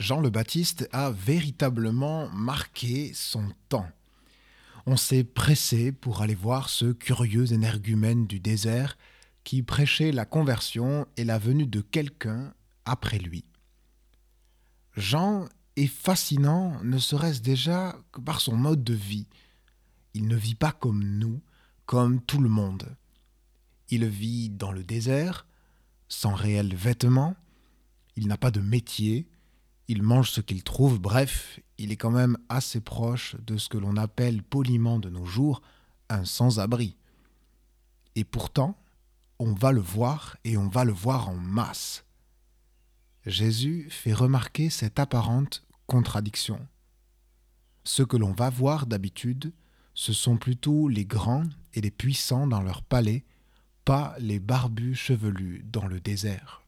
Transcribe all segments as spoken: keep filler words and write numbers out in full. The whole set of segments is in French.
Jean le Baptiste a véritablement marqué son temps. On s'est pressé pour aller voir ce curieux énergumène du désert qui prêchait la conversion et la venue de quelqu'un après lui. Jean est fascinant, ne serait-ce déjà que par son mode de vie. Il ne vit pas comme nous, comme tout le monde. Il vit dans le désert, sans réels vêtements, il n'a pas de métier, il mange ce qu'il trouve, bref, il est quand même assez proche de ce que l'on appelle poliment de nos jours un sans-abri. Et pourtant, on va le voir et on va le voir en masse. Jésus fait remarquer cette apparente contradiction. Ce que l'on va voir d'habitude, ce sont plutôt les grands et les puissants dans leur palais, pas les barbus chevelus dans le désert.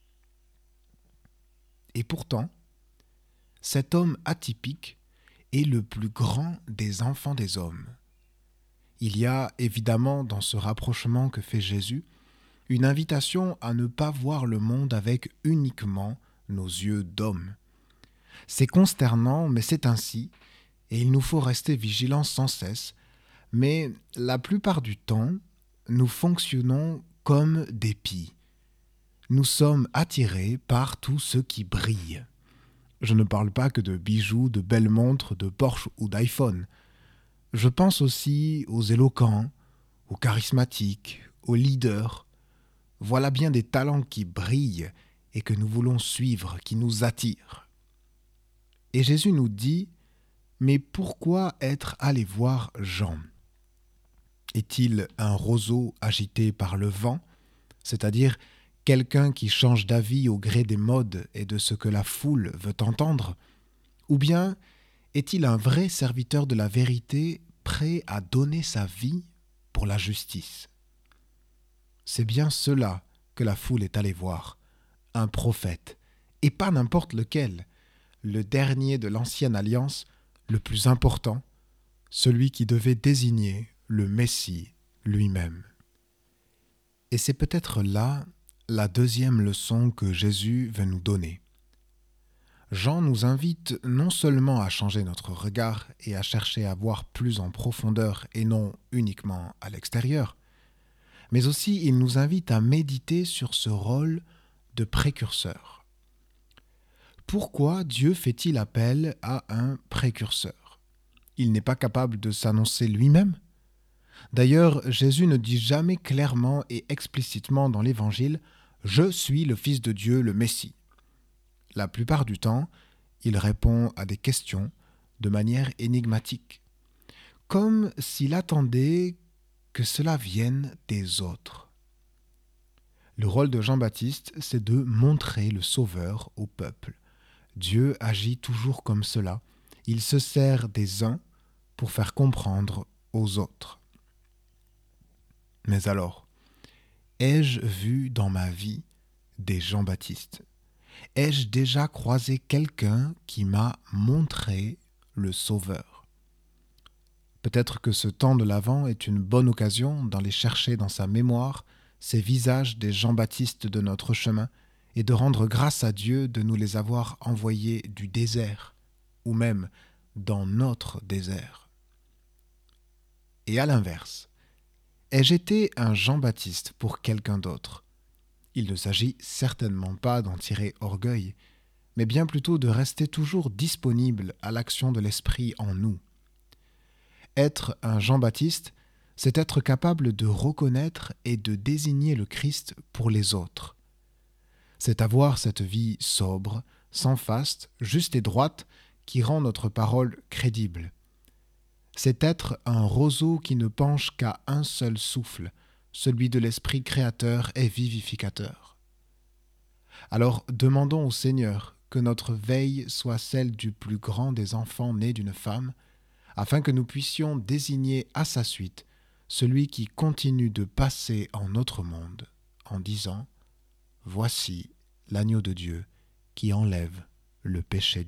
Et pourtant, cet homme atypique est le plus grand des enfants des hommes. Il y a évidemment dans ce rapprochement que fait Jésus une invitation à ne pas voir le monde avec uniquement nos yeux d'homme. C'est consternant, mais c'est ainsi, et il nous faut rester vigilants sans cesse, mais la plupart du temps, nous fonctionnons comme des pies. Nous sommes attirés par tout ce qui brille. Je ne parle pas que de bijoux, de belles montres, de Porsche ou d'iPhone. Je pense aussi aux éloquents, aux charismatiques, aux leaders. Voilà bien des talents qui brillent et que nous voulons suivre, qui nous attirent. Et Jésus nous dit, mais pourquoi être allé voir Jean ? Est-il un roseau agité par le vent, c'est-à-dire quelqu'un qui change d'avis au gré des modes et de ce que la foule veut entendre ? Ou bien est-il un vrai serviteur de la vérité prêt à donner sa vie pour la justice ? C'est bien cela que la foule est allée voir, un prophète, et pas n'importe lequel, le dernier de l'ancienne alliance, le plus important, celui qui devait désigner le Messie lui-même. Et c'est peut-être là la deuxième leçon que Jésus veut nous donner. Jean nous invite non seulement à changer notre regard et à chercher à voir plus en profondeur et non uniquement à l'extérieur, mais aussi il nous invite à méditer sur ce rôle de précurseur. Pourquoi Dieu fait-il appel à un précurseur ? Il n'est pas capable de s'annoncer lui-même ? D'ailleurs, Jésus ne dit jamais clairement et explicitement dans l'Évangile « Je suis le Fils de Dieu, le Messie ». La plupart du temps, il répond à des questions de manière énigmatique, comme s'il attendait que cela vienne des autres. Le rôle de Jean-Baptiste, c'est de montrer le Sauveur au peuple. Dieu agit toujours comme cela. Il se sert des uns pour faire comprendre aux autres. Mais alors, ai-je vu dans ma vie des Jean-Baptiste ? Ai-je déjà croisé quelqu'un qui m'a montré le Sauveur ? Peut-être que ce temps de l'Avent est une bonne occasion d'aller chercher dans sa mémoire ces visages des Jean-Baptiste de notre chemin et de rendre grâce à Dieu de nous les avoir envoyés du désert, ou même dans notre désert. Et à l'inverse, ai-je été un Jean-Baptiste pour quelqu'un d'autre ? Il ne s'agit certainement pas d'en tirer orgueil, mais bien plutôt de rester toujours disponible à l'action de l'Esprit en nous. Être un Jean-Baptiste, c'est être capable de reconnaître et de désigner le Christ pour les autres. C'est avoir cette vie sobre, sans faste, juste et droite, qui rend notre parole crédible. C'est être un roseau qui ne penche qu'à un seul souffle, celui de l'Esprit créateur et vivificateur. Alors demandons au Seigneur que notre veille soit celle du plus grand des enfants nés d'une femme, afin que nous puissions désigner à sa suite celui qui continue de passer en notre monde en disant « Voici l'agneau de Dieu qui enlève le péché du monde ».